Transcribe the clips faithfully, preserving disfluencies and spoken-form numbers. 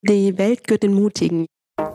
Die Welt gehört den Mutigen.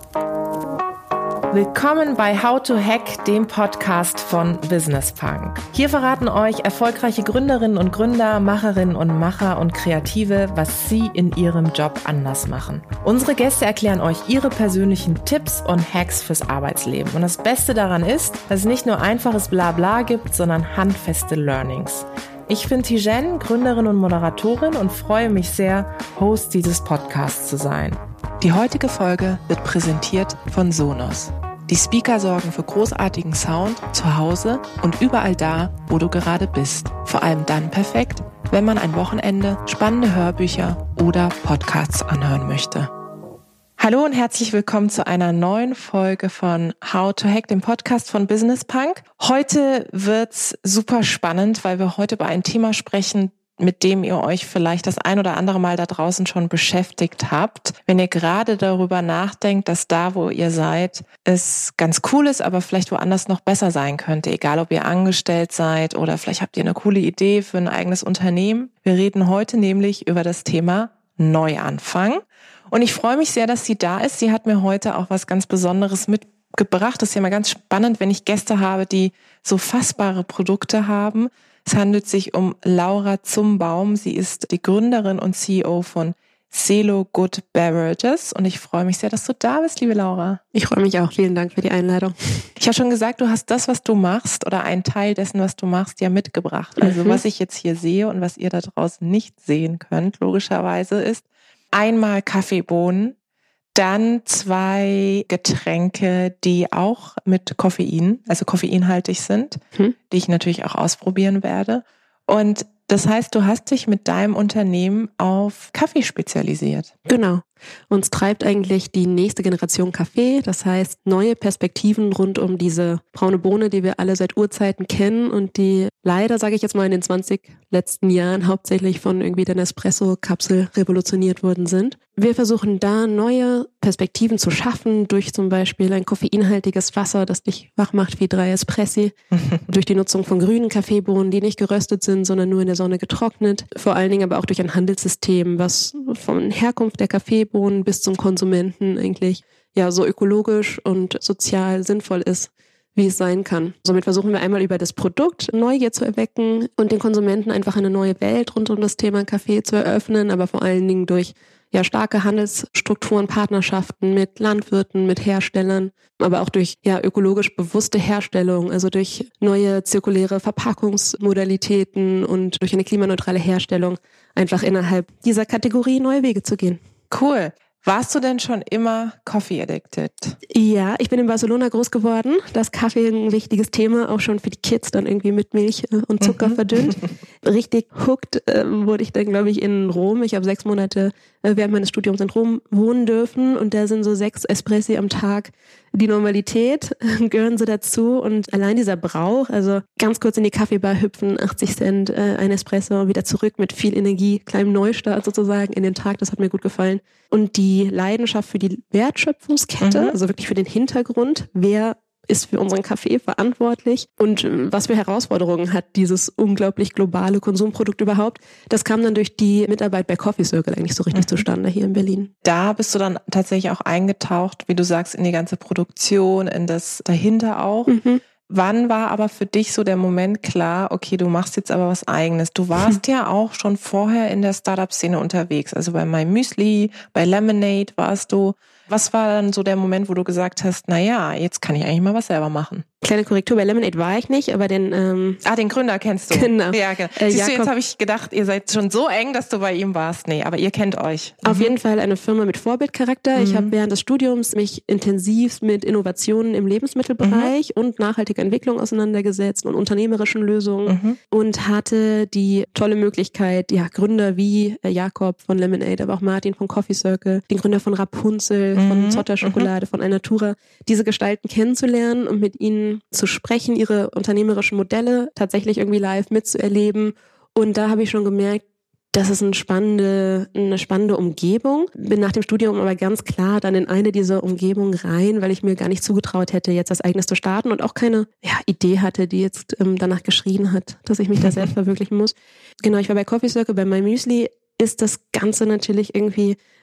Willkommen bei How to Hack, dem Podcast von Business Punk. Hier verraten euch erfolgreiche Gründerinnen und Gründer, Macherinnen und Macher und Kreative, was sie in ihrem Job anders machen. Unsere Gäste erklären euch ihre persönlichen Tipps und Hacks fürs Arbeitsleben. Und das Beste daran ist, dass es nicht nur einfaches Blabla gibt, sondern handfeste Learnings. Ich bin Tijen, Gründerin und Moderatorin und freue mich sehr, Host dieses Podcasts zu sein. Die heutige Folge wird präsentiert von Sonos. Die Speaker sorgen für großartigen Sound zu Hause und überall da, wo du gerade bist. Vor allem dann perfekt, wenn man ein Wochenende spannende Hörbücher oder Podcasts anhören möchte. Hallo und herzlich willkommen zu einer neuen Folge von How to Hack, dem Podcast von Business Punk. Heute wird's super spannend, weil wir heute über ein Thema sprechen, mit dem ihr euch vielleicht das ein oder andere Mal da draußen schon beschäftigt habt. Wenn ihr gerade darüber nachdenkt, dass da, wo ihr seid, es ganz cool ist, aber vielleicht woanders noch besser sein könnte. Egal, ob ihr angestellt seid oder vielleicht habt ihr eine coole Idee für ein eigenes Unternehmen. Wir reden heute nämlich über das Thema Neuanfang. Und ich freue mich sehr, dass sie da ist. Sie hat mir heute auch was ganz Besonderes mitgebracht. Das ist ja mal ganz spannend, wenn ich Gäste habe, die so fassbare Produkte haben. Es handelt sich um Laura Zumbaum. Sie ist die Gründerin und C E O von Celo Good Beverages. Und ich freue mich sehr, dass du da bist, liebe Laura. Ich freue mich auch. Vielen Dank für die Einladung. Ich habe schon gesagt, du hast das, was du machst oder einen Teil dessen, was du machst, ja mitgebracht. Also mhm. was ich jetzt hier sehe und was ihr da draußen nicht sehen könnt, logischerweise ist, einmal Kaffeebohnen, dann zwei Getränke, die auch mit Koffein, also koffeinhaltig sind, hm. die ich natürlich auch ausprobieren werde. Und das heißt, du hast dich mit deinem Unternehmen auf Kaffee spezialisiert. Genau. Uns treibt eigentlich die nächste Generation Kaffee. Das heißt, neue Perspektiven rund um diese braune Bohne, die wir alle seit Urzeiten kennen und die leider, sage ich jetzt mal, in den zwanzig letzten Jahren hauptsächlich von irgendwie der Nespresso-Kapsel revolutioniert worden sind. Wir versuchen da neue Perspektiven zu schaffen durch zum Beispiel ein koffeinhaltiges Wasser, das dich wach macht wie drei Espressi, durch die Nutzung von grünen Kaffeebohnen, die nicht geröstet sind, sondern nur in der Sonne getrocknet. Vor allen Dingen aber auch durch ein Handelssystem, was von Herkunft der Kaffeebohnen bis zum Konsumenten eigentlich ja so ökologisch und sozial sinnvoll ist, wie es sein kann. Somit versuchen wir einmal über das Produkt Neugier zu erwecken und den Konsumenten einfach eine neue Welt rund um das Thema Kaffee zu eröffnen, aber vor allen Dingen durch ja starke Handelsstrukturen, Partnerschaften mit Landwirten, mit Herstellern, aber auch durch ja ökologisch bewusste Herstellung, also durch neue zirkuläre Verpackungsmodalitäten und durch eine klimaneutrale Herstellung einfach innerhalb dieser Kategorie neue Wege zu gehen. Cool. Warst du denn schon immer Coffee addicted? Ja, ich bin in Barcelona groß geworden. Das Kaffee ein wichtiges Thema, auch schon für die Kids, dann irgendwie mit Milch und Zucker mhm. verdünnt. Richtig hooked äh, wurde ich dann, glaube ich, in Rom. Ich habe sechs Monate äh, während meines Studiums in Rom wohnen dürfen und da sind so sechs Espressi am Tag die Normalität, gehören so dazu und allein dieser Brauch, also ganz kurz in die Kaffeebar hüpfen, achtzig Cent, äh, ein Espresso, wieder zurück mit viel Energie, kleinem Neustart sozusagen in den Tag, das hat mir gut gefallen. Und die Leidenschaft für die Wertschöpfungskette, mhm. also wirklich für den Hintergrund, wer ist für unseren Kaffee verantwortlich und was für Herausforderungen hat dieses unglaublich globale Konsumprodukt überhaupt. Das kam dann durch die Mitarbeit bei Coffee Circle eigentlich so richtig mhm. zustande hier in Berlin. Da bist du dann tatsächlich auch eingetaucht, wie du sagst, in die ganze Produktion, in das dahinter auch. Mhm. Wann war aber für dich so der Moment klar, okay, du machst jetzt aber was Eigenes? Du warst mhm. ja auch schon vorher in der Startup-Szene unterwegs, also bei My Müsli, bei Lemonade warst du. Was war dann so der Moment, wo du gesagt hast, na ja, jetzt kann ich eigentlich mal was selber machen? Kleine Korrektur, bei Lemonade war ich nicht, aber den... Ähm ah, den Gründer kennst du. Genau. Ja, genau. Äh, Siehst du, jetzt habe ich gedacht, ihr seid schon so eng, dass du bei ihm warst. Nee, aber ihr kennt euch. Auf mhm. jeden Fall eine Firma mit Vorbildcharakter. Mhm. Ich habe während des Studiums mich intensiv mit Innovationen im Lebensmittelbereich mhm. und nachhaltiger Entwicklung auseinandergesetzt und unternehmerischen Lösungen mhm. und hatte die tolle Möglichkeit, ja, Gründer wie Jakob von Lemonade, aber auch Martin von Coffee Circle, den Gründer von Rapunzel, mhm. von Zotter Schokolade, mhm. von Alnatura, diese Gestalten kennenzulernen und mit ihnen zu sprechen, ihre unternehmerischen Modelle tatsächlich irgendwie live mitzuerleben. Und da habe ich schon gemerkt, das ist eine spannende, eine spannende Umgebung. Bin nach dem Studium aber ganz klar dann in eine dieser Umgebungen rein, weil ich mir gar nicht zugetraut hätte, jetzt das Eigenes zu starten und auch keine ja, Idee hatte, die jetzt ähm, danach geschrien hat, dass ich mich da selbst verwirklichen muss. Genau, ich war bei Coffee Circle, bei My Müsli ist das Ganze natürlich irgendwie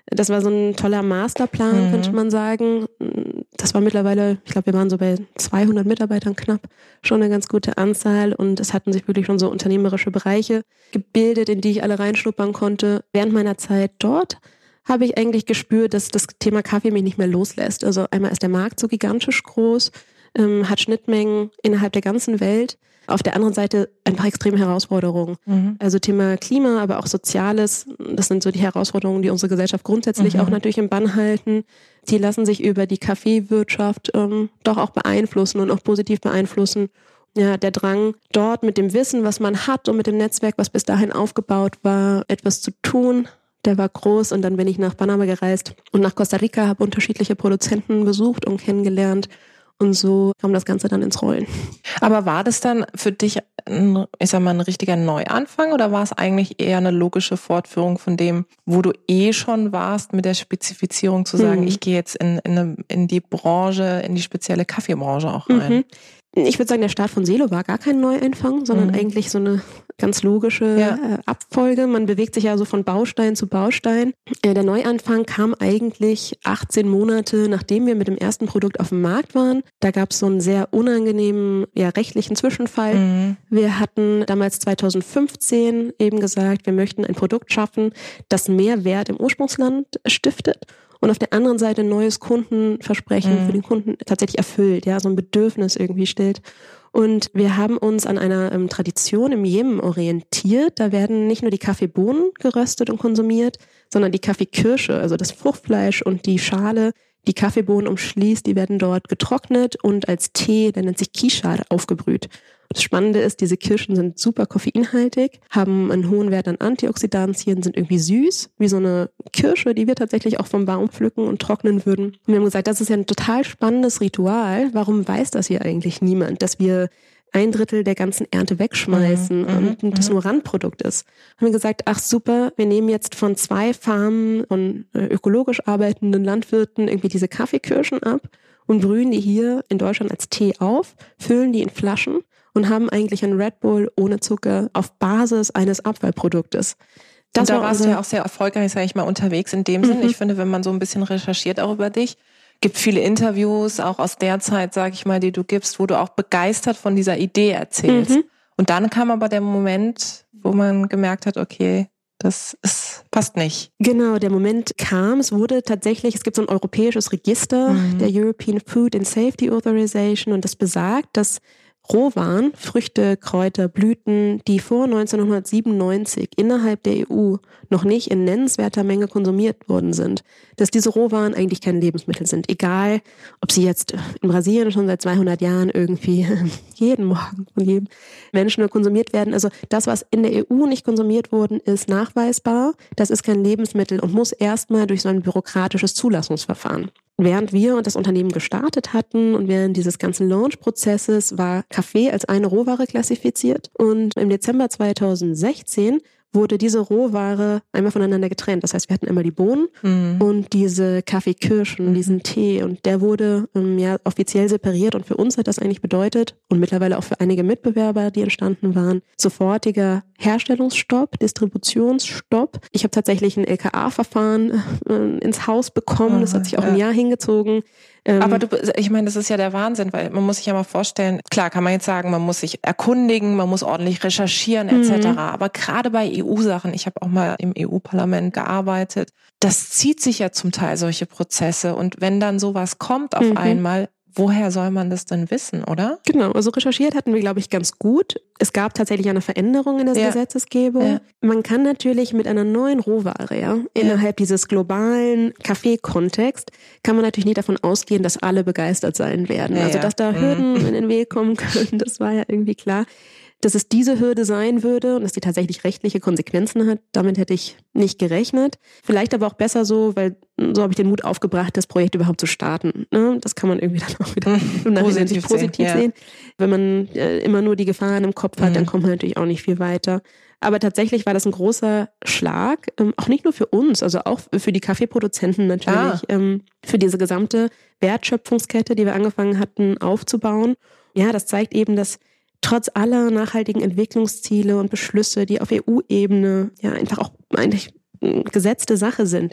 Das war so ein toller Masterplan, mhm. könnte man sagen. Das war mittlerweile, ich glaube, wir waren so bei zweihundert Mitarbeitern knapp, schon eine ganz gute Anzahl. Und es hatten sich wirklich schon so unternehmerische Bereiche gebildet, in die ich alle reinschnuppern konnte. Während meiner Zeit dort habe ich eigentlich gespürt, dass das Thema Kaffee mich nicht mehr loslässt. Also einmal ist der Markt so gigantisch groß, ähm, hat Schnittmengen innerhalb der ganzen Welt. Auf der anderen Seite einfach extreme Herausforderungen. Mhm. Also Thema Klima, aber auch Soziales. Das sind so die Herausforderungen, die unsere Gesellschaft grundsätzlich mhm. auch natürlich im Bann halten. Die lassen sich über die Kaffeewirtschaft ähm, doch auch beeinflussen und auch positiv beeinflussen. Ja, der Drang, dort mit dem Wissen, was man hat und mit dem Netzwerk, was bis dahin aufgebaut war, etwas zu tun, der war groß. Und dann bin ich nach Panama gereist und nach Costa Rica, habe unterschiedliche Produzenten besucht und kennengelernt. Und so kam das Ganze dann ins Rollen. Aber war das dann für dich, ein, ich sag mal, ein richtiger Neuanfang oder war es eigentlich eher eine logische Fortführung von dem, wo du eh schon warst, mit der Spezifizierung zu sagen, hm. ich gehe jetzt in, in, eine, in die Branche, in die spezielle Kaffeebranche auch rein? Mhm. Ich würde sagen, der Start von Selo war gar kein Neuanfang, sondern mhm. eigentlich so eine ganz logische ja. äh, Abfolge. Man bewegt sich ja so von Baustein zu Baustein. Äh, der Neuanfang kam eigentlich achtzehn Monate, nachdem wir mit dem ersten Produkt auf dem Markt waren. Da gab es so einen sehr unangenehmen, ja, rechtlichen Zwischenfall. Mhm. Wir hatten damals zweitausendfünfzehn eben gesagt, wir möchten ein Produkt schaffen, das mehr Wert im Ursprungsland stiftet. Und auf der anderen Seite ein neues Kundenversprechen mhm. für den Kunden tatsächlich erfüllt, ja, so ein Bedürfnis irgendwie stillt. Und wir haben uns an einer ähm, Tradition im Jemen orientiert. Da werden nicht nur die Kaffeebohnen geröstet und konsumiert, sondern die Kaffeekirsche, also das Fruchtfleisch und die Schale, die Kaffeebohnen umschließt, die werden dort getrocknet und als Tee, der nennt sich Kisha, aufgebrüht. Das Spannende ist, diese Kirschen sind super koffeinhaltig, haben einen hohen Wert an Antioxidantien, sind irgendwie süß, wie so eine Kirsche, die wir tatsächlich auch vom Baum pflücken und trocknen würden. Und wir haben gesagt, das ist ja ein total spannendes Ritual. Warum weiß das hier eigentlich niemand, dass wir ein Drittel der ganzen Ernte wegschmeißen mhm, und das nur Randprodukt ist? Haben wir gesagt, ach super, wir nehmen jetzt von zwei Farmen von ökologisch arbeitenden Landwirten irgendwie diese Kaffeekirschen ab und brühen die hier in Deutschland als Tee auf, füllen die in Flaschen und haben eigentlich einen Red Bull ohne Zucker auf Basis eines Abfallproduktes. Das und da warst du ja auch sehr erfolgreich, sage ich mal, unterwegs in dem mhm. Sinn. Ich finde, wenn man so ein bisschen recherchiert auch über dich, gibt viele Interviews, auch aus der Zeit, sage ich mal, die du gibst, wo du auch begeistert von dieser Idee erzählst. Mhm. Und dann kam aber der Moment, wo man gemerkt hat, okay, das ist, passt nicht. Genau, der Moment kam. Es wurde tatsächlich, es gibt so ein europäisches Register, mhm. der European Food and Safety Authorization, und das besagt, dass Rohwaren, Früchte, Kräuter, Blüten, die vor neunzehnhundertsiebenundneunzig innerhalb der E U noch nicht in nennenswerter Menge konsumiert worden sind, dass diese Rohwaren eigentlich keine Lebensmittel sind. Egal, ob sie jetzt in Brasilien schon seit zweihundert Jahren irgendwie jeden Morgen von jedem Menschen nur konsumiert werden. Also das, was in der E U nicht konsumiert worden ist, nachweisbar. Das ist kein Lebensmittel und muss erstmal durch so ein bürokratisches Zulassungsverfahren. Während wir und das Unternehmen gestartet hatten und während dieses ganzen Launch-Prozesses war Kaffee als eine Rohware klassifiziert, und im Dezember zweitausendsechzehn wurde diese Rohware einmal voneinander getrennt. Das heißt, wir hatten einmal die Bohnen mhm. und diese Kaffeekirschen, mhm. diesen Tee, und der wurde ähm, ja offiziell separiert, und für uns hat das eigentlich bedeutet, und mittlerweile auch für einige Mitbewerber, die entstanden waren, sofortiger Herstellungsstopp, Distributionsstopp. Ich habe tatsächlich ein L K A-Verfahren äh, ins Haus bekommen, das hat sich auch ein Jahr hingezogen. Ähm, Aber du, ich meine, das ist ja der Wahnsinn, weil man muss sich ja mal vorstellen, klar kann man jetzt sagen, man muss sich erkundigen, man muss ordentlich recherchieren et cetera. Mhm. Aber gerade bei E U-Sachen, ich habe auch mal im E U-Parlament gearbeitet, das zieht sich ja zum Teil, solche Prozesse. Und wenn dann sowas kommt auf mhm. einmal, woher soll man das denn wissen, oder? Genau, also recherchiert hatten wir, glaube ich, ganz gut. Es gab tatsächlich eine Veränderung in der ja. Gesetzesgebung. Ja. Man kann natürlich mit einer neuen Rohware, ja, innerhalb ja. dieses globalen Kaffee-Kontext, kann man natürlich nicht davon ausgehen, dass alle begeistert sein werden. Ja, also, dass da Hürden mhm. in den Weg kommen können, das war ja irgendwie klar. Dass es diese Hürde sein würde und dass die tatsächlich rechtliche Konsequenzen hat, damit hätte ich nicht gerechnet. Vielleicht aber auch besser so, weil so habe ich den Mut aufgebracht, das Projekt überhaupt zu starten. Das kann man irgendwie dann auch wieder im Nachhinein positiv, positiv sehen. Ja. Wenn man immer nur die Gefahren im Kopf hat, mhm. dann kommt man natürlich auch nicht viel weiter. Aber tatsächlich war das ein großer Schlag, auch nicht nur für uns, also auch für die Kaffeeproduzenten natürlich, ah. für diese gesamte Wertschöpfungskette, die wir angefangen hatten aufzubauen. Ja, das zeigt eben, dass trotz aller nachhaltigen Entwicklungsziele und Beschlüsse, die auf E U-Ebene ja einfach auch eigentlich gesetzte Sache sind, ja,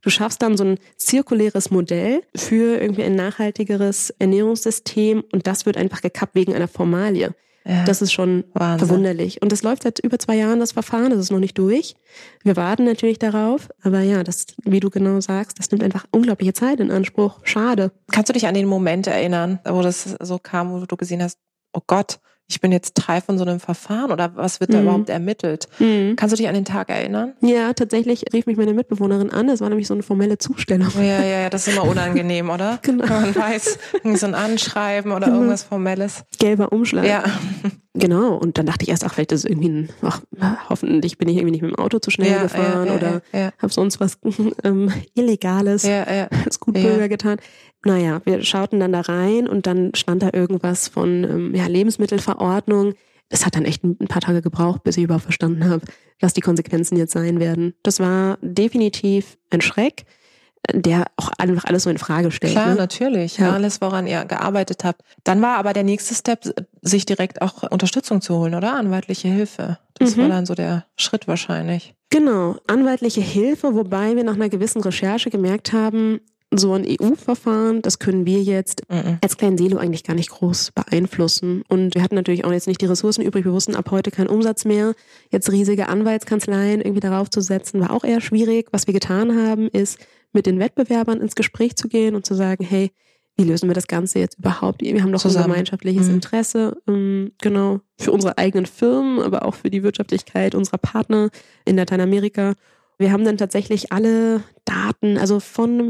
du schaffst dann so ein zirkuläres Modell für irgendwie ein nachhaltigeres Ernährungssystem und das wird einfach gekappt wegen einer Formalie. Ja, das ist schon Wahnsinn. Verwunderlich. Und das läuft seit über zwei Jahren, das Verfahren, das ist noch nicht durch. Wir warten natürlich darauf, aber ja, das, wie du genau sagst, das nimmt einfach unglaubliche Zeit in Anspruch. Schade. Kannst du dich an den Moment erinnern, wo das so kam, wo du gesehen hast, oh Gott, ich bin jetzt Teil von so einem Verfahren oder was wird da mhm. überhaupt ermittelt? Mhm. Kannst du dich an den Tag erinnern? Ja, tatsächlich rief mich meine Mitbewohnerin an. Das war nämlich so eine formelle Zustellung. Ja, ja, ja, das ist immer unangenehm, oder? Genau. Wenn man weiß, so ein Anschreiben oder genau. irgendwas Formelles. Gelber Umschlag. Ja. Genau, und dann dachte ich erst, ach, vielleicht ist es irgendwie ein, ach, hoffentlich bin ich irgendwie nicht mit dem Auto zu schnell ja, gefahren ja, ja, oder ja, ja. habe sonst was ähm, Illegales ja, ja. als Gutbürger ja. getan. Naja, wir schauten dann da rein und dann stand da irgendwas von ähm, ja, Lebensmittelverordnung. Das hat dann echt ein paar Tage gebraucht, bis ich überhaupt verstanden habe, was die Konsequenzen jetzt sein werden. Das war definitiv ein Schreck, der auch einfach alles so in Frage stellt. Klar, ne? natürlich. Ja. Alles, woran ihr gearbeitet habt. Dann war aber der nächste Step, sich direkt auch Unterstützung zu holen, oder? Anwaltliche Hilfe. Das mhm. war dann so der Schritt wahrscheinlich. Genau, anwaltliche Hilfe, wobei wir nach einer gewissen Recherche gemerkt haben, so ein E U-Verfahren, das können wir jetzt mhm. als kleinen Silo eigentlich gar nicht groß beeinflussen. Und wir hatten natürlich auch jetzt nicht die Ressourcen übrig. Wir wussten ab heute keinen Umsatz mehr. Jetzt riesige Anwaltskanzleien irgendwie darauf zu setzen, war auch eher schwierig. Was wir getan haben, ist, mit den Wettbewerbern ins Gespräch zu gehen und zu sagen, hey, wie lösen wir das Ganze jetzt überhaupt? Wir haben doch Zusammen. unser gemeinschaftliches mhm. Interesse, ähm, genau, für unsere eigenen Firmen, aber auch für die Wirtschaftlichkeit unserer Partner in Lateinamerika. Wir haben dann tatsächlich alle Daten, also von einem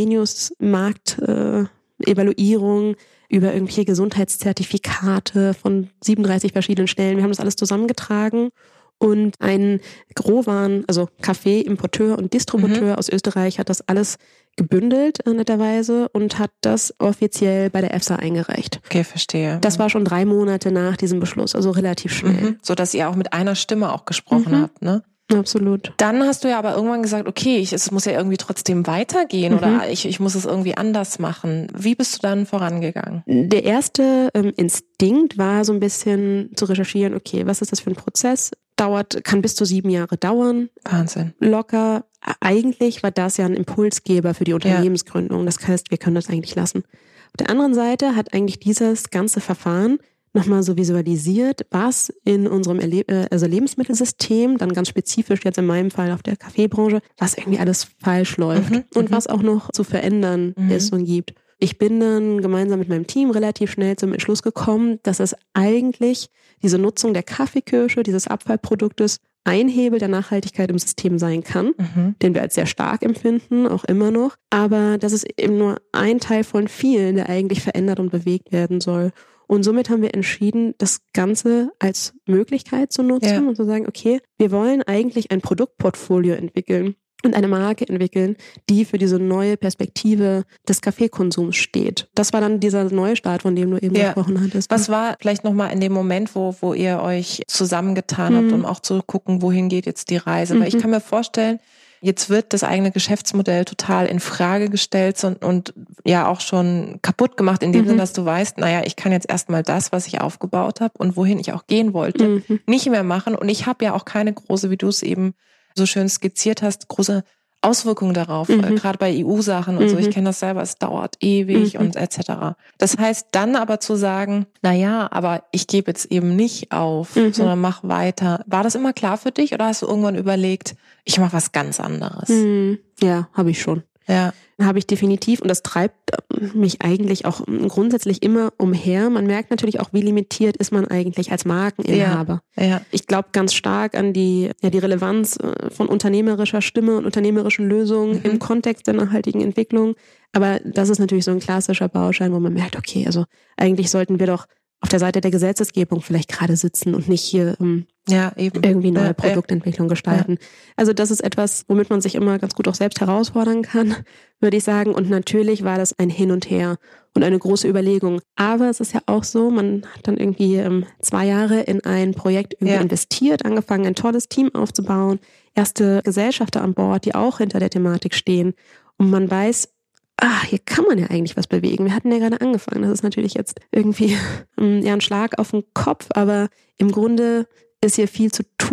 Fresenius-Markt-Evaluierung äh, über irgendwelche Gesundheitszertifikate von siebenunddreißig verschiedenen Stellen. Wir haben das alles zusammengetragen und ein Growan, also Kaffee-Importeur und Distributeur mhm. aus Österreich hat das alles gebündelt, äh, netterweise, und hat das offiziell bei der EFSA eingereicht. Okay, verstehe. Das war schon drei Monate nach diesem Beschluss, also relativ schnell. Mhm. So dass ihr auch mit einer Stimme auch gesprochen mhm. habt, ne? Absolut. Dann hast du ja aber irgendwann gesagt, okay, ich, es muss ja irgendwie trotzdem weitergehen mhm. oder ich, ich muss es irgendwie anders machen. Wie bist du dann vorangegangen? Der erste ähm, Instinkt war so ein bisschen zu recherchieren, okay, was ist das für ein Prozess? Dauert, kann bis zu sieben Jahre dauern. Wahnsinn. Locker. Eigentlich war das ja ein Impulsgeber für die Unternehmensgründung. Ja. Das heißt, wir können das eigentlich lassen. Auf der anderen Seite hat eigentlich dieses ganze Verfahren nochmal so visualisiert, was in unserem Erle- also Lebensmittelsystem, dann ganz spezifisch jetzt in meinem Fall auf der Kaffeebranche, was irgendwie alles falsch läuft mhm, und m- was auch noch zu verändern mhm. ist und gibt. Ich bin dann gemeinsam mit meinem Team relativ schnell zum Entschluss gekommen, dass es eigentlich diese Nutzung der Kaffeekirsche, dieses Abfallproduktes, ein Hebel der Nachhaltigkeit im System sein kann, mhm. den wir als sehr stark empfinden, auch immer noch. Aber das ist eben nur ein Teil von vielen, der eigentlich verändert und bewegt werden soll. Und somit haben wir entschieden, das Ganze als Möglichkeit zu nutzen ja. und zu sagen, okay, wir wollen eigentlich ein Produktportfolio entwickeln und eine Marke entwickeln, die für diese neue Perspektive des Kaffeekonsums steht. Das war dann dieser Neustart, von dem du eben ja. gesprochen hattest. Was war vielleicht nochmal in dem Moment, wo wo ihr euch zusammengetan mhm. habt, um auch zu gucken, wohin geht jetzt die Reise? Mhm. Weil ich kann mir vorstellen, jetzt wird das eigene Geschäftsmodell total in Frage gestellt und, und ja auch schon kaputt gemacht, in dem mhm. Sinne, dass du weißt, naja, ich kann jetzt erstmal das, was ich aufgebaut habe und wohin ich auch gehen wollte, mhm. nicht mehr machen. Und ich habe ja auch keine große, wie du es eben so schön skizziert hast, große Auswirkungen darauf, mhm. äh, gerade bei E U-Sachen und mhm. so. Ich kenne das selber, es dauert ewig mhm. und et cetera. Das heißt, dann aber zu sagen, naja, aber ich gebe jetzt eben nicht auf, mhm. sondern mach weiter. War das immer klar für dich oder hast du irgendwann überlegt, ich mache was ganz anderes? Mhm. Ja, habe ich schon. Ja. Habe ich definitiv, und das treibt mich eigentlich auch grundsätzlich immer umher. Man merkt natürlich auch, wie limitiert ist man eigentlich als Markeninhaber. Ja, ja. Ich glaube ganz stark an die, ja, die Relevanz von unternehmerischer Stimme und unternehmerischen Lösungen mhm. im Kontext der nachhaltigen Entwicklung. Aber das ist natürlich so ein klassischer Baustein, wo man merkt, okay, also eigentlich sollten wir doch auf der Seite der Gesetzesgebung vielleicht gerade sitzen und nicht hier um, ja, eben. irgendwie neue ja, Produktentwicklung gestalten. Ja. Also das ist etwas, womit man sich immer ganz gut auch selbst herausfordern kann, würde ich sagen. Und natürlich war das ein Hin und Her und eine große Überlegung. Aber es ist ja auch so, man hat dann irgendwie ähm, zwei Jahre in ein Projekt irgendwie ja. investiert, angefangen, ein tolles Team aufzubauen, erste Gesellschafter an Bord, die auch hinter der Thematik stehen. Und man weiß, ah, hier kann man ja eigentlich was bewegen. Wir hatten ja gerade angefangen. Das ist natürlich jetzt irgendwie ja ein Schlag auf den Kopf, aber im Grunde ist hier viel zu tun.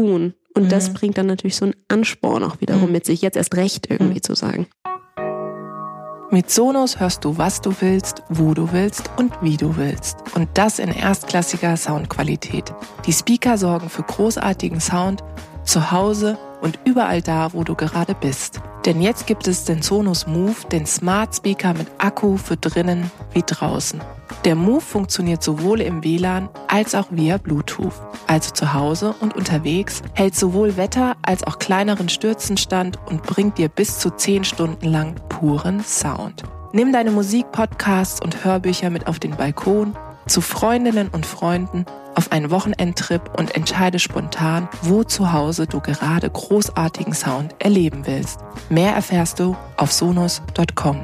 Und mhm. das bringt dann natürlich so einen Ansporn auch wiederum mhm. mit sich, jetzt erst recht irgendwie mhm. zu sagen. Mit Sonos hörst du, was du willst, wo du willst und wie du willst. Und das in erstklassiger Soundqualität. Die Speaker sorgen für großartigen Sound zu Hause und überall da, wo du gerade bist. Denn jetzt gibt es den Sonos Move, den Smart Speaker mit Akku für drinnen wie draußen. Der Move funktioniert sowohl im W L A N als auch via Bluetooth. Also zu Hause und unterwegs, hält sowohl Wetter als auch kleineren Stürzen stand und bringt dir bis zu zehn Stunden lang puren Sound. Nimm deine Musik, Podcasts und Hörbücher mit auf den Balkon, zu Freundinnen und Freunden, auf einen Wochenendtrip und entscheide spontan, wo zu Hause du gerade großartigen Sound erleben willst. Mehr erfährst du auf sonos Punkt com.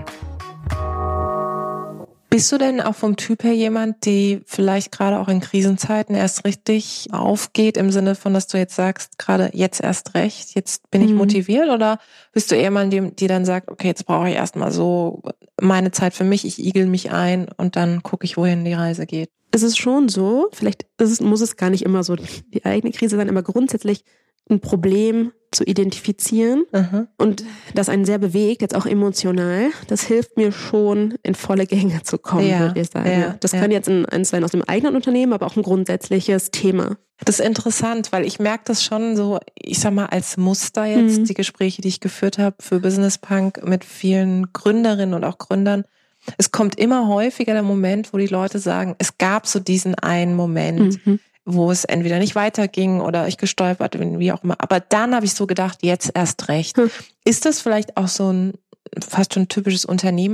Bist du denn auch vom Typ her jemand, die vielleicht gerade auch in Krisenzeiten erst richtig aufgeht, im Sinne von, dass du jetzt sagst, gerade jetzt erst recht, jetzt bin ich mhm. motiviert? Oder bist du eher mal die, die dann sagt, okay, jetzt brauche ich erstmal so meine Zeit für mich, ich igel mich ein und dann gucke ich, wohin die Reise geht? Es ist schon so, vielleicht ist es, muss es gar nicht immer so die eigene Krise sein, aber grundsätzlich ein Problem zu identifizieren mhm. und das einen sehr bewegt, jetzt auch emotional, das hilft mir schon, in volle Gänge zu kommen, ja, würde ich sagen. Ja, das ja. kann jetzt ein, eins sein aus dem eigenen Unternehmen, aber auch ein grundsätzliches Thema. Das ist interessant, weil ich merke das schon so, ich sag mal, als Muster jetzt, mhm. die Gespräche, die ich geführt habe für Business Punk mit vielen Gründerinnen und auch Gründern. Es kommt immer häufiger der Moment, wo die Leute sagen, es gab so diesen einen Moment, mhm. wo es entweder nicht weiterging oder ich gestolpert bin, wie auch immer. Aber dann habe ich so gedacht, jetzt erst recht. Hm. Ist das vielleicht auch so ein fast schon typisches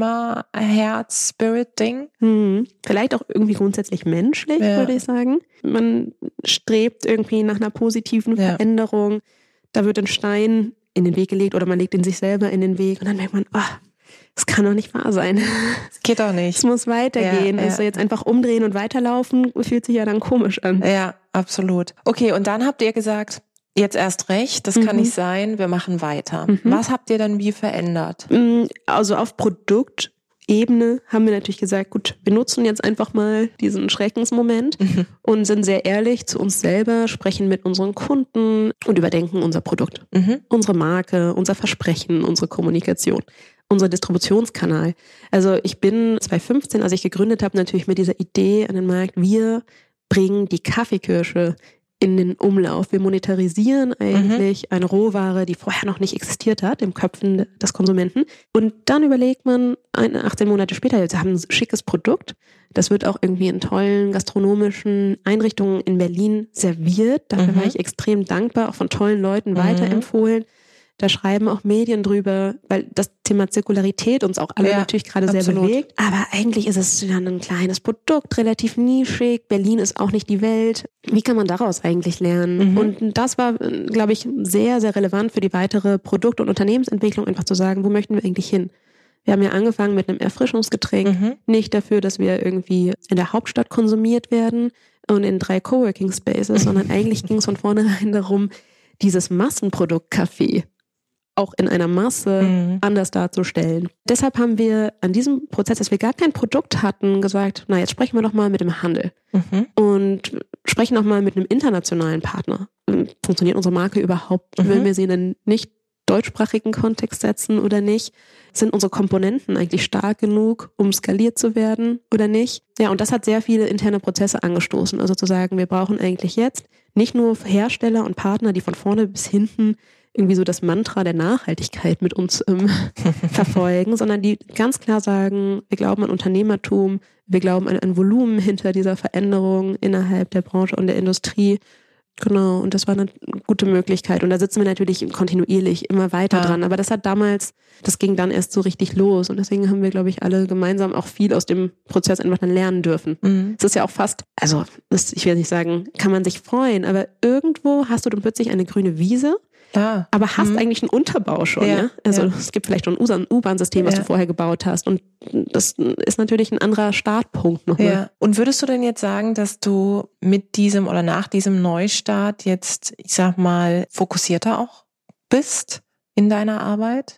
Unternehmerherz-Spirit-Ding? Hm. Vielleicht auch irgendwie grundsätzlich menschlich, ja. würde ich sagen. Man strebt irgendwie nach einer positiven ja. Veränderung. Da wird ein Stein in den Weg gelegt oder man legt ihn sich selber in den Weg und dann merkt man, ah, oh, das kann doch nicht wahr sein. Das geht doch nicht. Es muss weitergehen. Ja, ja. Also jetzt einfach umdrehen und weiterlaufen, fühlt sich ja dann komisch an. Ja, absolut. Okay, und dann habt ihr gesagt, jetzt erst recht, das mhm. kann nicht sein, wir machen weiter. Mhm. Was habt ihr dann wie verändert? Also auf Produktebene haben wir natürlich gesagt, gut, wir nutzen jetzt einfach mal diesen Schreckensmoment mhm. und sind sehr ehrlich zu uns selber, sprechen mit unseren Kunden und überdenken unser Produkt, mhm. unsere Marke, unser Versprechen, unsere Kommunikation. Unser Distributionskanal. Also ich bin zwanzig fünfzehn, als ich gegründet habe, natürlich mit dieser Idee an den Markt, wir bringen die Kaffeekirsche in den Umlauf. Wir monetarisieren eigentlich mhm. eine Rohware, die vorher noch nicht existiert hat, im Köpfen des Konsumenten. Und dann überlegt man, achtzehn Monate später, wir haben ein schickes Produkt, das wird auch irgendwie in tollen gastronomischen Einrichtungen in Berlin serviert. Dafür mhm. war ich extrem dankbar, auch von tollen Leuten mhm. weiterempfohlen. Da schreiben auch Medien drüber, weil das Thema Zirkularität uns auch alle ja, natürlich gerade sehr absolut. bewegt. Aber eigentlich ist es ja ein kleines Produkt, relativ nischig. Berlin ist auch nicht die Welt. Wie kann man daraus eigentlich lernen? Mhm. Und das war, glaube ich, sehr, sehr relevant für die weitere Produkt- und Unternehmensentwicklung, einfach zu sagen, wo möchten wir eigentlich hin? Wir haben ja angefangen mit einem Erfrischungsgetränk, mhm. nicht dafür, dass wir irgendwie in der Hauptstadt konsumiert werden und in drei Coworking Spaces, sondern eigentlich ging es von vornherein darum, dieses Massenprodukt Kaffee auch in einer Masse mhm. anders darzustellen. Deshalb haben wir an diesem Prozess, dass wir gar kein Produkt hatten, gesagt, na jetzt sprechen wir doch mal mit dem Handel mhm. und sprechen auch mal mit einem internationalen Partner. Funktioniert unsere Marke überhaupt? Mhm. Will wir sie in einen nicht deutschsprachigen Kontext setzen oder nicht? Sind unsere Komponenten eigentlich stark genug, um skaliert zu werden oder nicht? Ja, und das hat sehr viele interne Prozesse angestoßen. Also zu sagen, wir brauchen eigentlich jetzt nicht nur Hersteller und Partner, die von vorne bis hinten irgendwie so das Mantra der Nachhaltigkeit mit uns ähm, verfolgen, sondern die ganz klar sagen, wir glauben an Unternehmertum, wir glauben an ein Volumen hinter dieser Veränderung innerhalb der Branche und der Industrie. Genau, und das war eine gute Möglichkeit. Und da sitzen wir natürlich kontinuierlich immer weiter ja. dran. Aber das hat damals, das ging dann erst so richtig los. Und deswegen haben wir, glaube ich, alle gemeinsam auch viel aus dem Prozess einfach dann lernen dürfen. Mhm. Es ist ja auch fast, also das, ich will nicht sagen, kann man sich freuen, aber irgendwo hast du dann plötzlich eine grüne Wiese. Ja. Aber hast mhm. eigentlich einen Unterbau schon, ja? ja? Also ja. es gibt vielleicht schon ein U-Bahn-System, was ja. du vorher gebaut hast. Und das ist natürlich ein anderer Startpunkt nochmal. Ja. Und würdest du denn jetzt sagen, dass du mit diesem oder nach diesem Neustart jetzt, ich sag mal, fokussierter auch bist in deiner Arbeit?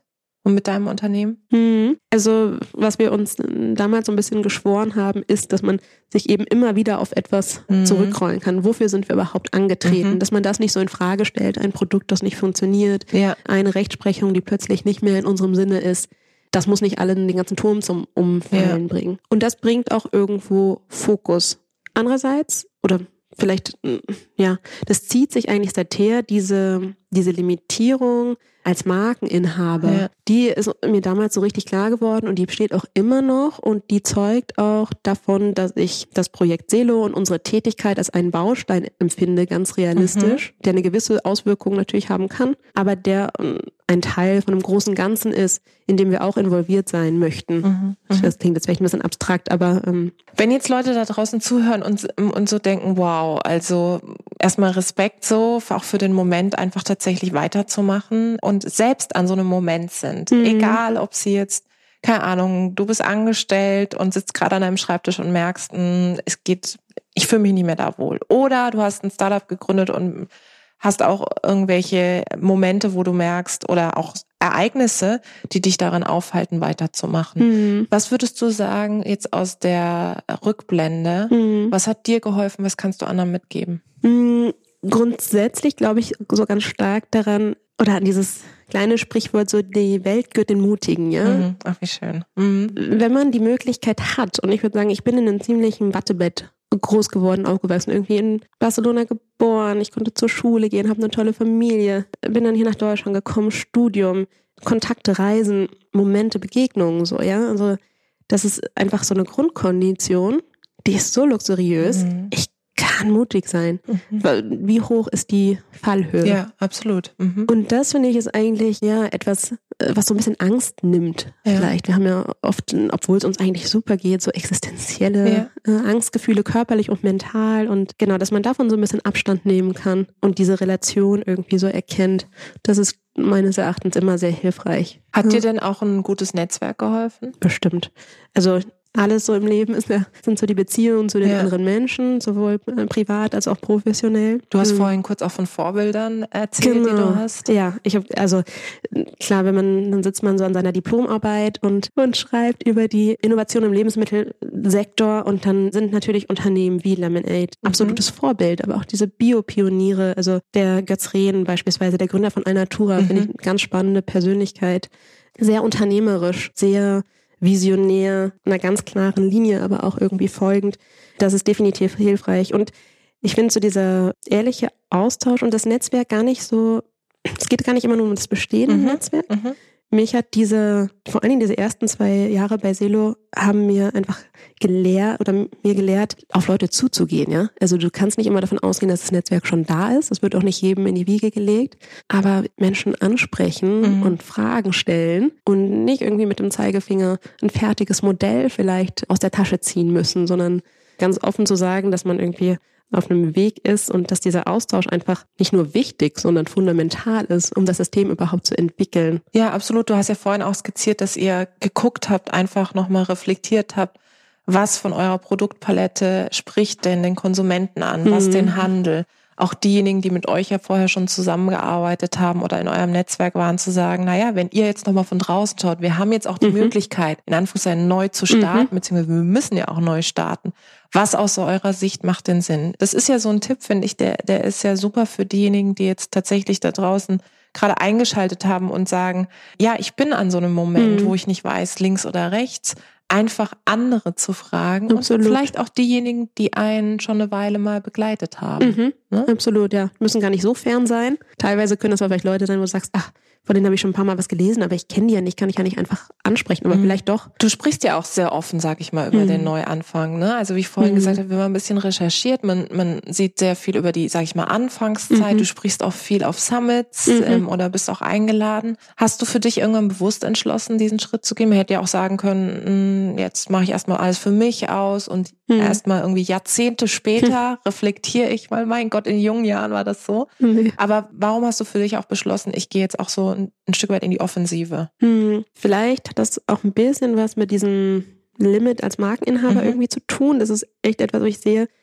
und mit deinem Unternehmen? Mhm. Also was wir uns damals so ein bisschen geschworen haben, ist, dass man sich eben immer wieder auf etwas mhm. zurückrollen kann. Wofür sind wir überhaupt angetreten? Mhm. Dass man das nicht so in Frage stellt, ein Produkt, das nicht funktioniert, ja. eine Rechtsprechung, die plötzlich nicht mehr in unserem Sinne ist. Das muss nicht allen den ganzen Turm zum Umfallen ja. bringen. Und das bringt auch irgendwo Fokus. Andererseits, oder vielleicht, ja, das zieht sich eigentlich seither, diese, diese Limitierung als Markeninhaber, ja. die ist mir damals so richtig klar geworden und die besteht auch immer noch und die zeugt auch davon, dass ich das Projekt Selo und unsere Tätigkeit als einen Baustein empfinde, ganz realistisch, mhm. der eine gewisse Auswirkung natürlich haben kann, aber der ein Teil von einem großen Ganzen ist, in dem wir auch involviert sein möchten. Mhm. Das klingt jetzt vielleicht ein bisschen abstrakt, aber ähm, wenn jetzt Leute da draußen zuhören und, und so denken, wow, also erstmal Respekt so, auch für den Moment einfach tatsächlich weiterzumachen und selbst an so einem Moment sind, mhm. egal ob sie jetzt, keine Ahnung, du bist angestellt und sitzt gerade an einem Schreibtisch und merkst, mh, es geht, ich fühle mich nicht mehr da wohl. Oder du hast ein Startup gegründet und hast auch irgendwelche Momente, wo du merkst, oder auch Ereignisse, die dich daran aufhalten, weiterzumachen. Mhm. Was würdest du sagen, jetzt aus der Rückblende, mhm. was hat dir geholfen, was kannst du anderen mitgeben? Mhm. Grundsätzlich glaube ich so ganz stark daran, oder an dieses kleine Sprichwort, so die Welt gehört den Mutigen, ja? Mhm. Ach, wie schön. Mhm. Wenn man die Möglichkeit hat, und ich würde sagen, ich bin in einem ziemlichen Wattebett groß geworden, aufgewachsen, irgendwie in Barcelona geboren, ich konnte zur Schule gehen, habe eine tolle Familie, bin dann hier nach Deutschland gekommen, Studium, Kontakte, Reisen, Momente, Begegnungen, so, ja, also das ist einfach so eine Grundkondition, die ist so luxuriös, mhm. ich kann mutig sein. Mhm. Wie hoch ist die Fallhöhe? Ja, absolut. Mhm. Und das, finde ich, ist eigentlich ja etwas, was so ein bisschen Angst nimmt. Ja. Vielleicht. Wir haben ja oft, obwohl es uns eigentlich super geht, so existenzielle ja. äh, Angstgefühle, körperlich und mental. Und genau, dass man davon so ein bisschen Abstand nehmen kann und diese Relation irgendwie so erkennt, das ist meines Erachtens immer sehr hilfreich. Hat ja. dir denn auch ein gutes Netzwerk geholfen? Bestimmt. Also alles so im Leben ist ja, sind so die Beziehungen zu den ja. anderen Menschen, sowohl privat als auch professionell. Du hast mhm. vorhin kurz auch von Vorbildern erzählt, genau. die du hast. Ja, ich habe also klar, wenn man dann sitzt man so an seiner Diplomarbeit und und schreibt über die Innovation im Lebensmittelsektor und dann sind natürlich Unternehmen wie Lemonade mhm. absolutes Vorbild, aber auch diese Bio-Pioniere, also der Götz Rehn beispielsweise, der Gründer von Alnatura, mhm. finde ich eine ganz spannende Persönlichkeit, sehr unternehmerisch, sehr visionär, einer ganz klaren Linie, aber auch irgendwie folgend. Das ist definitiv hilfreich. Und ich finde so dieser ehrliche Austausch und das Netzwerk gar nicht so, es geht gar nicht immer nur um das bestehende mhm. Netzwerk. Mhm. Mich hat diese, vor allen Dingen diese ersten zwei Jahre bei Selo haben mir einfach gelehrt oder mir gelehrt, auf Leute zuzugehen, ja. Also du kannst nicht immer davon ausgehen, dass das Netzwerk schon da ist. Das wird auch nicht jedem in die Wiege gelegt. Aber Menschen ansprechen mhm. und Fragen stellen und nicht irgendwie mit dem Zeigefinger ein fertiges Modell vielleicht aus der Tasche ziehen müssen, sondern ganz offen zu sagen, dass man irgendwie auf einem Weg ist und dass dieser Austausch einfach nicht nur wichtig, sondern fundamental ist, um das System überhaupt zu entwickeln. Ja, absolut. Du hast ja vorhin auch skizziert, dass ihr geguckt habt, einfach nochmal reflektiert habt, was von eurer Produktpalette spricht denn den Konsumenten an, was mhm. den Handel, auch diejenigen, die mit euch ja vorher schon zusammengearbeitet haben oder in eurem Netzwerk waren, zu sagen, naja, wenn ihr jetzt nochmal von draußen schaut, wir haben jetzt auch die mhm. Möglichkeit, in Anführungszeichen neu zu starten, mhm. beziehungsweise wir müssen ja auch neu starten. Was aus eurer Sicht macht denn Sinn? Das ist ja so ein Tipp, finde ich, der, der ist ja super für diejenigen, die jetzt tatsächlich da draußen gerade eingeschaltet haben und sagen, ja, ich bin an so einem Moment, mhm. wo ich nicht weiß, links oder rechts, einfach andere zu fragen. Absolut. Und vielleicht auch diejenigen, die einen schon eine Weile mal begleitet haben. Mhm. Ne? Absolut, ja. Müssen gar nicht so fern sein. Teilweise können das aber vielleicht Leute sein, wo du sagst, ach, von denen habe ich schon ein paar Mal was gelesen, aber ich kenne die ja nicht, kann ich ja nicht einfach ansprechen, aber mhm. vielleicht doch. Du sprichst ja auch sehr offen, sag ich mal, über mhm. den Neuanfang, ne? Also wie ich vorhin mhm. gesagt habe, wenn man ein bisschen recherchiert, man man sieht sehr viel über die, sag ich mal, Anfangszeit, mhm. du sprichst auch viel auf Summits mhm. ähm, oder bist auch eingeladen. Hast du für dich irgendwann bewusst entschlossen, diesen Schritt zu gehen? Man hätte ja auch sagen können, mh, jetzt mache ich erstmal alles für mich aus und mhm. erstmal irgendwie Jahrzehnte später reflektiere ich mal, mein Gott, in jungen Jahren war das so. Mhm. Aber warum hast du für dich auch beschlossen, ich gehe jetzt auch so ein, ein Stück weit in die Offensive? Hm, vielleicht hat das auch ein bisschen was mit diesem Limit als Markeninhaber mhm. irgendwie zu tun. Das ist echt etwas, wo ich sehe,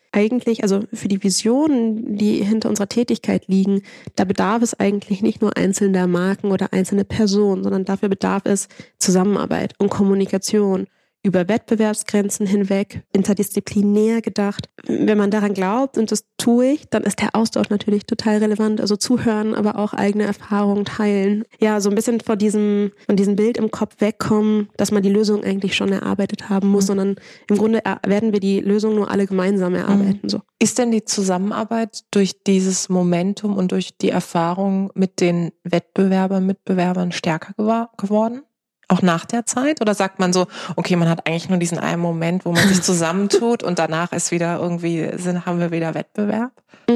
eigentlich, also für die Visionen, die hinter unserer Tätigkeit liegen, da bedarf es eigentlich nicht nur einzelner Marken oder einzelne Personen, sondern dafür bedarf es Zusammenarbeit und Kommunikation über Wettbewerbsgrenzen hinweg, interdisziplinär gedacht. Wenn man daran glaubt, und das tue ich, dann ist der Austausch natürlich total relevant. Also zuhören, aber auch eigene Erfahrungen teilen. Ja, so ein bisschen vor diesem, von diesem Bild im Kopf wegkommen, dass man die Lösung eigentlich schon erarbeitet haben muss, mhm. sondern im Grunde werden wir die Lösung nur alle gemeinsam erarbeiten. Mhm. So. Ist denn die Zusammenarbeit durch dieses Momentum und durch die Erfahrung mit den Wettbewerbern, Mitbewerbern stärker gewa- geworden? Auch nach der Zeit? Oder sagt man so, okay, man hat eigentlich nur diesen einen Moment, wo man sich zusammentut und danach ist wieder irgendwie, sind, haben wir wieder Wettbewerb?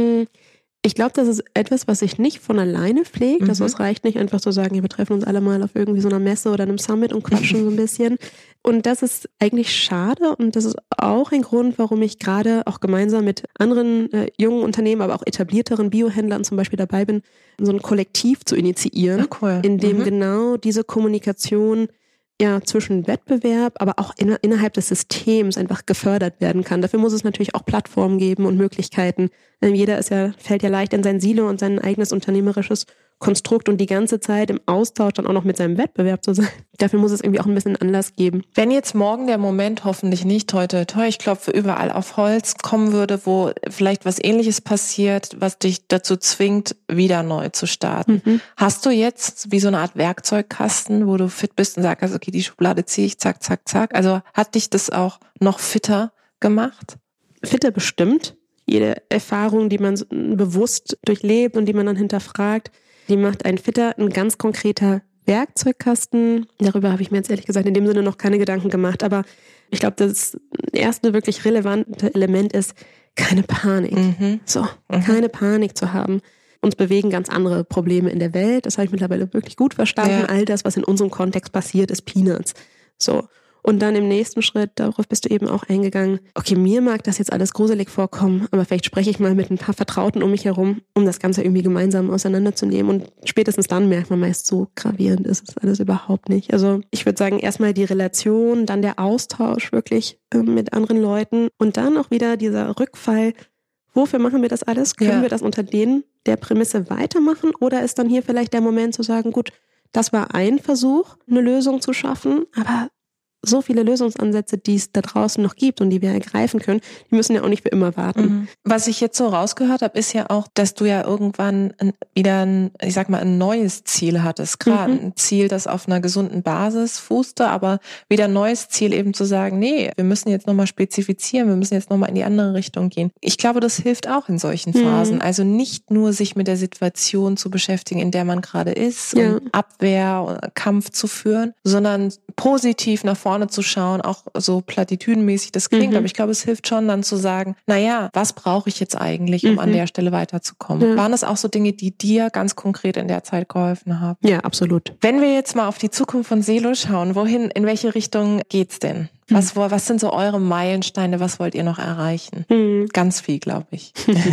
Ich glaube, das ist etwas, was sich nicht von alleine pflegt. Mhm. Also es reicht nicht einfach zu sagen, ja, wir treffen uns alle mal auf irgendwie so einer Messe oder einem Summit und quatschen so ein bisschen. Und das ist eigentlich schade und das ist auch ein Grund, warum ich gerade auch gemeinsam mit anderen äh, jungen Unternehmen, aber auch etablierteren Biohändlern zum Beispiel dabei bin, so ein Kollektiv zu initiieren, ja, cool. in dem mhm. genau diese Kommunikation ja zwischen Wettbewerb, aber auch in, innerhalb des Systems einfach gefördert werden kann. Dafür muss es natürlich auch Plattformen geben und Möglichkeiten. Ähm, jeder ist ja, fällt ja leicht in sein Silo und sein eigenes unternehmerisches Konstrukt und die ganze Zeit im Austausch dann auch noch mit seinem Wettbewerb zu sein. Dafür muss es irgendwie auch ein bisschen Anlass geben. Wenn jetzt morgen der Moment, hoffentlich nicht heute, toi, ich klopfe überall auf Holz, kommen würde, wo vielleicht was Ähnliches passiert, was dich dazu zwingt, wieder neu zu starten. Mhm. Hast du jetzt wie so eine Art Werkzeugkasten, wo du fit bist und sagst, okay, die Schublade ziehe ich, zack, zack, zack. Also hat dich das auch noch fitter gemacht? Fitter bestimmt. Jede Erfahrung, die man bewusst durchlebt und die man dann hinterfragt, die macht einen fitter, ein ganz konkreter Werkzeugkasten. Darüber habe ich mir jetzt ehrlich gesagt in dem Sinne noch keine Gedanken gemacht. Aber ich glaube, das erste wirklich relevante Element ist keine Panik. Mhm. So, mhm. keine Panik zu haben. Uns bewegen ganz andere Probleme in der Welt. Das habe ich mittlerweile wirklich gut verstanden. Ja. All das, was in unserem Kontext passiert, ist Peanuts. So. Und dann im nächsten Schritt, darauf bist du eben auch eingegangen, okay, mir mag das jetzt alles gruselig vorkommen, aber vielleicht spreche ich mal mit ein paar Vertrauten um mich herum, um das Ganze irgendwie gemeinsam auseinanderzunehmen. Und spätestens dann merkt man meist, so gravierend ist es alles überhaupt nicht. Also ich würde sagen, erstmal die Relation, dann der Austausch wirklich äh, mit anderen Leuten und dann auch wieder dieser Rückfall, wofür machen wir das alles? Können ja. wir das unter denen der Prämisse weitermachen? Oder ist dann hier vielleicht der Moment zu sagen, gut, das war ein Versuch, eine Lösung zu schaffen, aber so viele Lösungsansätze, die es da draußen noch gibt und die wir ergreifen können, die müssen ja auch nicht für immer warten. Mhm. Was ich jetzt so rausgehört habe, ist ja auch, dass du ja irgendwann wieder ein, ich sag mal, ein neues Ziel hattest. Gerade mhm. ein Ziel, das auf einer gesunden Basis fußte, aber wieder ein neues Ziel eben zu sagen, nee, wir müssen jetzt nochmal spezifizieren, wir müssen jetzt nochmal in die andere Richtung gehen. Ich glaube, das hilft auch in solchen Phasen. Mhm. Also nicht nur sich mit der Situation zu beschäftigen, in der man gerade ist, ja. und Abwehr, Kampf zu führen, sondern positiv nach vorne zu schauen, auch so platitüdenmäßig das klingt, mhm. aber ich glaube, es hilft schon dann zu sagen, naja, was brauche ich jetzt eigentlich, um mhm. an der Stelle weiterzukommen? Ja. Waren das auch so Dinge, die dir ganz konkret in der Zeit geholfen haben? Ja, absolut. Wenn wir jetzt mal auf die Zukunft von Selo schauen, wohin, in welche Richtung geht's denn? Was, mhm. was sind so eure Meilensteine, was wollt ihr noch erreichen? Mhm. Ganz viel, glaube ich.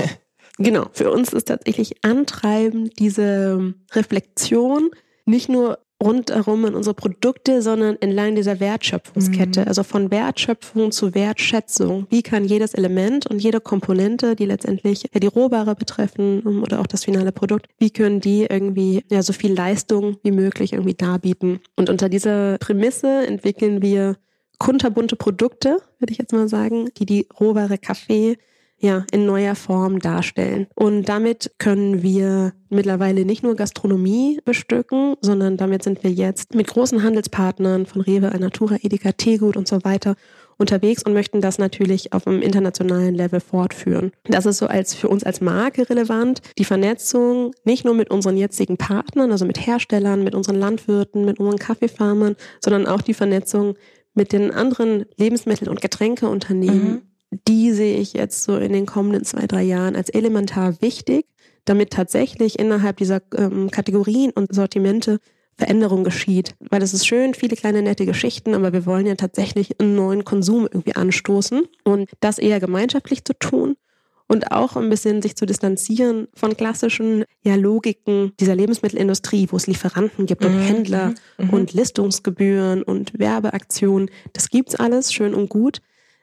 Genau, für uns ist tatsächlich antreibend diese Reflexion, nicht nur rundherum in unsere Produkte, sondern entlang dieser Wertschöpfungskette. Mhm. Also von Wertschöpfung zu Wertschätzung. Wie kann jedes Element und jede Komponente, die letztendlich ja die Rohware betreffen oder auch das finale Produkt, wie können die irgendwie ja so viel Leistung wie möglich irgendwie darbieten? Und unter dieser Prämisse entwickeln wir kunterbunte Produkte, würde ich jetzt mal sagen, die die Rohware Kaffee ja in neuer Form darstellen. Und damit können wir mittlerweile nicht nur Gastronomie bestücken, sondern damit sind wir jetzt mit großen Handelspartnern von Rewe, Alnatura, Edeka, Teegut und so weiter unterwegs und möchten das natürlich auf einem internationalen Level fortführen. Das ist so als für uns als Marke relevant, die Vernetzung nicht nur mit unseren jetzigen Partnern, also mit Herstellern, mit unseren Landwirten, mit unseren Kaffeefarmern, sondern auch die Vernetzung mit den anderen Lebensmittel- und Getränkeunternehmen. Mhm. Die sehe ich jetzt so in den kommenden zwei, drei Jahren als elementar wichtig, damit tatsächlich innerhalb dieser ähm, Kategorien und Sortimente Veränderung geschieht. Weil es ist schön, viele kleine nette Geschichten, aber wir wollen ja tatsächlich einen neuen Konsum irgendwie anstoßen und das eher gemeinschaftlich zu tun und auch ein bisschen sich zu distanzieren von klassischen ja, Logiken dieser Lebensmittelindustrie, wo es Lieferanten gibt und mhm. Händler mhm. und Listungsgebühren und Werbeaktionen. Das gibt's alles, schön und gut.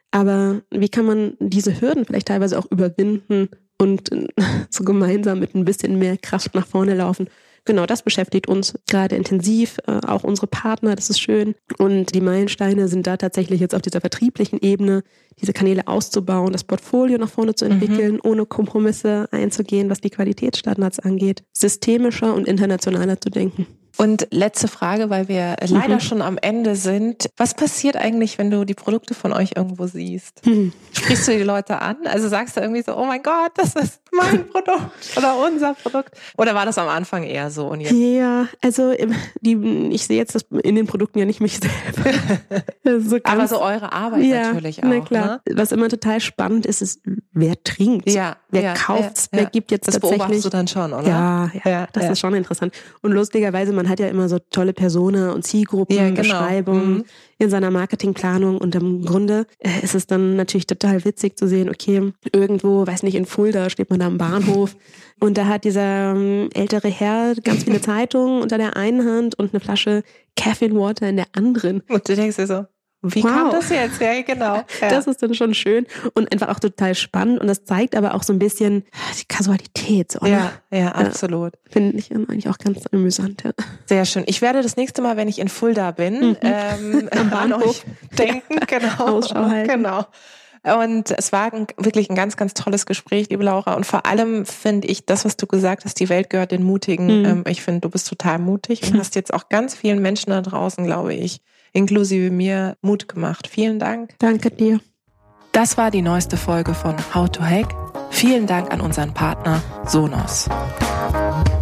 Aber wie kann man diese Hürden vielleicht teilweise auch überwinden und so gemeinsam mit ein bisschen mehr Kraft nach vorne laufen? Genau, das beschäftigt uns gerade intensiv, äh, auch unsere Partner, das ist schön. Und die Meilensteine sind da tatsächlich jetzt auf dieser vertrieblichen Ebene, diese Kanäle auszubauen, das Portfolio nach vorne zu entwickeln, mhm. ohne Kompromisse einzugehen, was die Qualitätsstandards angeht, systemischer und internationaler zu denken. Und letzte Frage, weil wir leider mhm. schon am Ende sind. Was passiert eigentlich, wenn du die Produkte von euch irgendwo siehst? Mhm. Sprichst du die Leute an? Also sagst du irgendwie so, oh mein Gott, das ist mein Produkt oder unser Produkt? Oder war das am Anfang eher so? Und jetzt? Ja, also die, ich sehe jetzt das in den Produkten ja nicht mich selber. So aber so eure Arbeit ja, natürlich auch. Na klar. Ne? Was immer total spannend ist, ist, wer trinkt, ja, wer ja, kauft, ja, wer ja. gibt jetzt das tatsächlich. Das beobachtest du dann schon, oder? Ja, ja, ja das ja. ist schon interessant. Und lustigerweise, man hat ja immer so tolle Persona und Zielgruppenbeschreibungen ja, genau. mhm. in seiner Marketingplanung und im Grunde äh, ist es dann natürlich total witzig zu sehen, okay, irgendwo, weiß nicht, in Fulda steht man da am Bahnhof und da hat dieser ähm, ältere Herr ganz viele Zeitungen unter der einen Hand und eine Flasche Caffeine Water in der anderen. Und du denkst dir so, wie wow. kam das jetzt? Ja, genau. Ja. Das ist dann schon schön und einfach auch total spannend und das zeigt aber auch so ein bisschen die Kasualität. So, ja, ne? ja, absolut. Ja, finde ich eigentlich auch ganz amüsant. Ja. Sehr schön. Ich werde das nächste Mal, wenn ich in Fulda bin, mhm. ähm, am Bahnhof denken. Genau. Ausschau halten. Genau. Und es war ein, wirklich ein ganz, ganz tolles Gespräch, liebe Laura. Und vor allem finde ich das, was du gesagt hast, die Welt gehört den Mutigen. Mhm. Ähm, ich finde, du bist total mutig und hast jetzt auch ganz vielen Menschen da draußen, glaube ich, inklusive mir, Mut gemacht. Vielen Dank. Danke dir. Das war die neueste Folge von How to Hack. Vielen Dank an unseren Partner Sonos.